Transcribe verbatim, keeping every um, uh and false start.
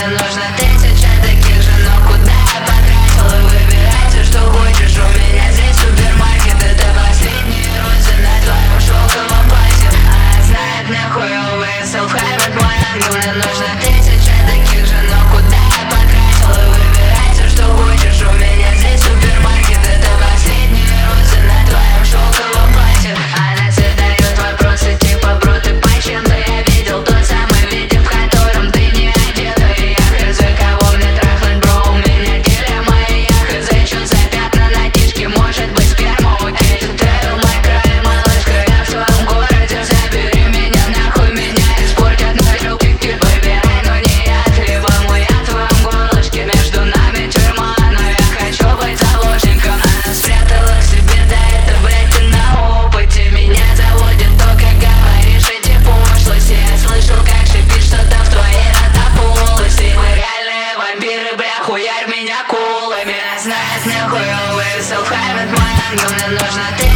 мне нужно тысяча таких же, но куда я потратил? И выбирай все, что хочешь, у меня здесь супермаркет. Это последние розы на твоем шелковом платье. А знает мне хуёвый селф-хайп, мой ангел. Мне нужно тысяча таких же, но куда я потратил? И выбирай все, что хочешь, у меня здесь супермаркет. Это последние розы на твоем шелковом платье. Она задает вопросы типа: бро, ты по чем-то я видел тот самый видео, в котором ты не одета. И я хз, кого мне трахнуть, бро, у меня дилемма. И я хз, чё за пятна на кишке, может быть сперма. Окей, ты тревел мой край, малышка, я в твоем городе. Забери меня нахуй, меня испортят на трюки. Выбирай, но не яд, либо мой яд в твоем горлышке. Между нами тюрьма, но я хочу быть заложником. Она спрятала к себе, да это, блять, ты на опыте. Меня заводит то, как говоришь эти пошлости. Я слышал, как шипит что-то в твоей ротополости. Мы реальные вампиры, бля, хуярь меня кулами. Знает мне хуёвый селф-хайп, мой ангел. Мне нужно ты